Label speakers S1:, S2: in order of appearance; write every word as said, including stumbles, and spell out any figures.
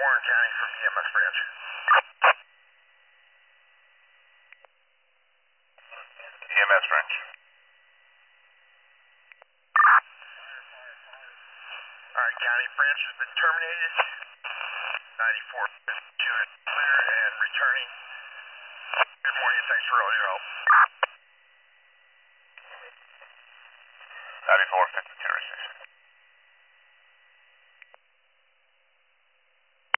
S1: Warren County from E M S branch. E M S branch. Alright, County branch has been terminated. ninety-four fifty-two is clear and returning. Good morning, thanks for all your help. ninety-four fifty-two, receive.